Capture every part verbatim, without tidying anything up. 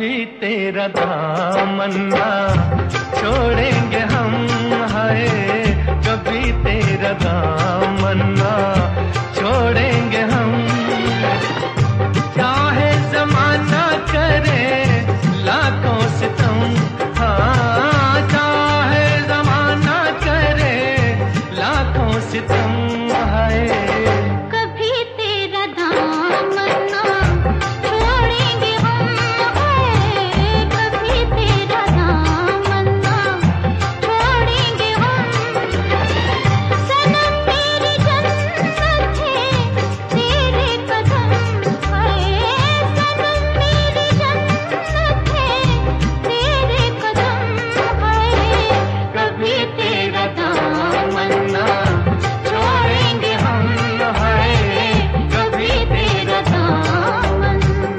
कभी तेरा दामन ना छोड़ेंगे हम, हाय कभी तेरा दामन ना छोड़ेंगे हम। चाहे जमाना करे लाखों सितम, हाँ चाहे जमाना करे लाखों सितम, हाय कभी तेरा दामन ना छोड़ेंगे हम, हाय कभी तेरा दामन ना छोड़ेंगे हम। सनम मेरी जन्नत है तेरे कदम, हाय सनम मेरी जन्नत है तेरे कदम, हाय कभी तेरा दामन ना छोड़ेंगे हम, हाय कभी तेरा दामन।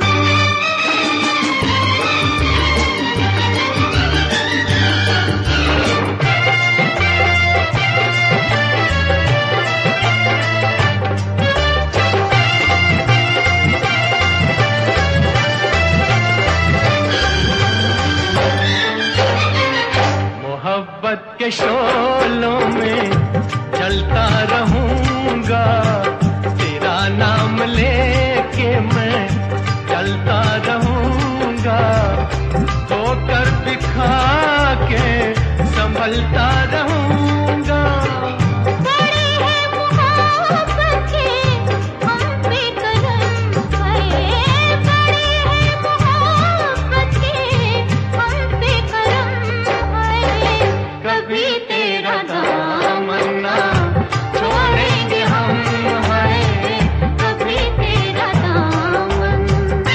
मोहब्बत के शोलों में जलता रहूंगा, तेरा नाम लेके मैं जलता रहूंगा। होकर दिखा के संभलता रहूंगा। बड़े हैं मोहब्बत के हम पे करम, हाय बड़े हैं मोहब्बत के हम पे करम, हाय कभी तेरा दामन ना छोड़ेंगे हम, हाय कभी तेरा दामन।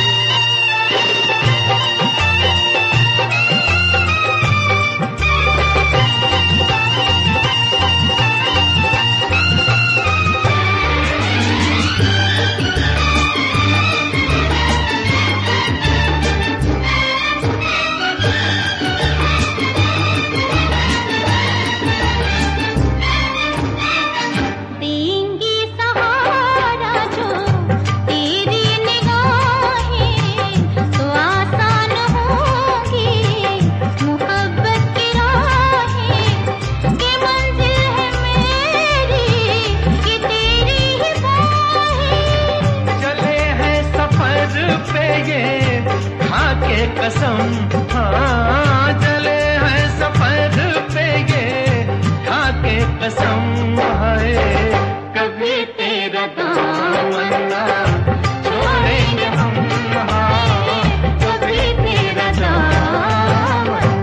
देंगी सहारा जो तेरी निगाहें, तो आसान होगी मोहब्बत की राहें। कि मंजिल है मेरी कि तेरी ही बाहें। चले हैं सफर पे ये खा के कसम, हाँ चले हैं सफर पे ये खा के कसम।